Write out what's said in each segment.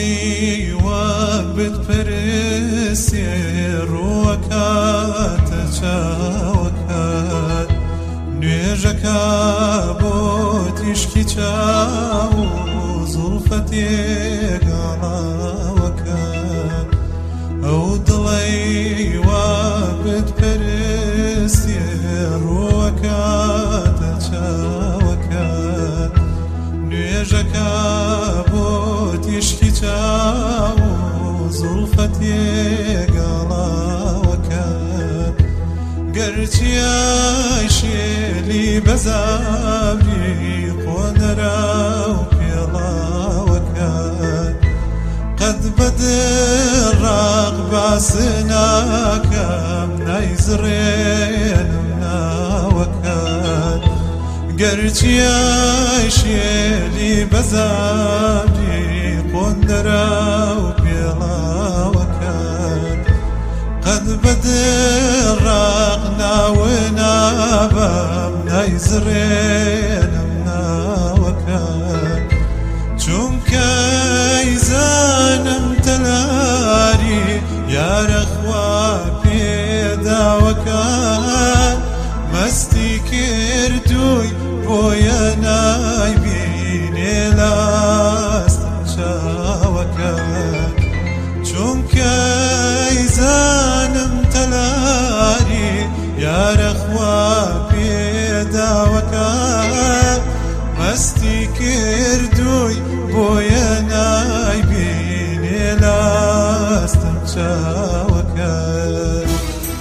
دڵی وابت پرسێ ڕووەکاتە چاوەکات نوێژەکە بۆ تیشکی چاو زوڵفە تێگەڵاوەکات ئەو دڵی وابت پرسێ ڕووەکاتە چاوەکات نوێژەکە بۆ تیشکی چاو زوڵفە تێگەڵاوەکات گەرچیای شێلی بەزاوی قۆنەرا و پێڵاوەکات قەت بەدڕاق باس ناکەم نایزڕێنم ناوەکات گەرچیای شێلی بەزاوی قۆنەرا و پێڵاوەکات قەت بەدڕاق ناوە نابەم نایزڕێنم ناوەکات چونکە ئەیزانم تەلاری یارەخوا پێداوەکات مەستی کردووی بۆیە نایبینێ لاستم چاوەکات چونکە ئەیزانم تەلاری یارەخوا پێداوەکات مەستی کردووی بۆیە نایبینێ لاستم چاوەکات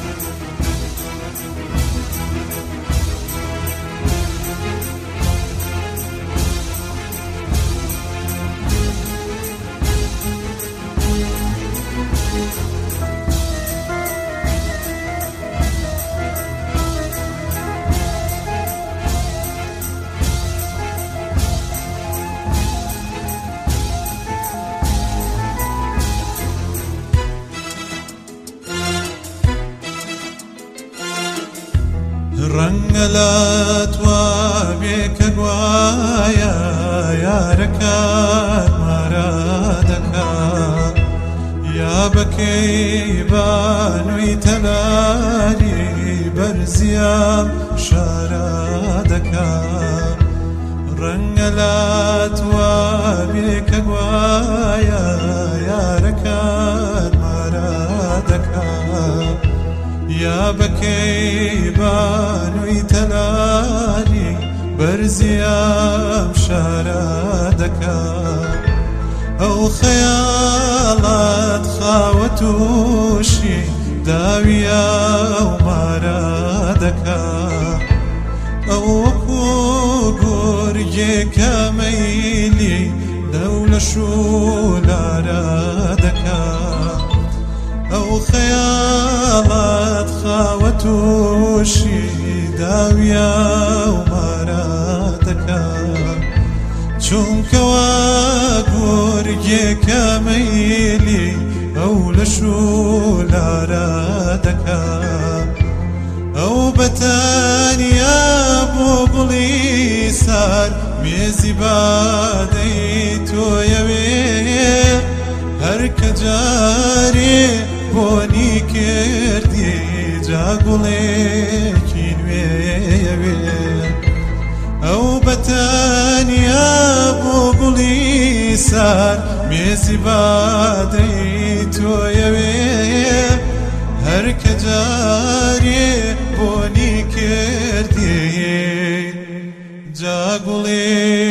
ڕەنگە لاتوا بێکە گوایە یارەکەت مارە دەکات یا بەکەیبانووی تەلاری بەرزیام شارە دەکات ڕەنگە لاتوا بێکە گوایە یارەکەت مارە دەکات یا بەکەیبانووی تەلاری بەرزیام شارە دەکات ئەو خەیاڵات خاوە تووشی داویە و مارە دەکات ئەو وەکو گۆرگێکە مەیلی لەو لە شولارە دەکات ئەو خەیاڵات خاوە تووشی داویە و مارە دەکات چونکەوە گۆرگێکە مەیلی ئەو لە شولارە دەکات ئەو بەتانیا بۆ گوڵی سار مێزی بادەی تۆیەوێ هەرکە جارێ بۆنی کردی جا گوڵێکی نوێیەوێ ئەو بەتانیا بۆ گوڵی سار مێزی بادەی تۆیەوێ هەرکە جارێ بۆنی کردی جا گوڵێ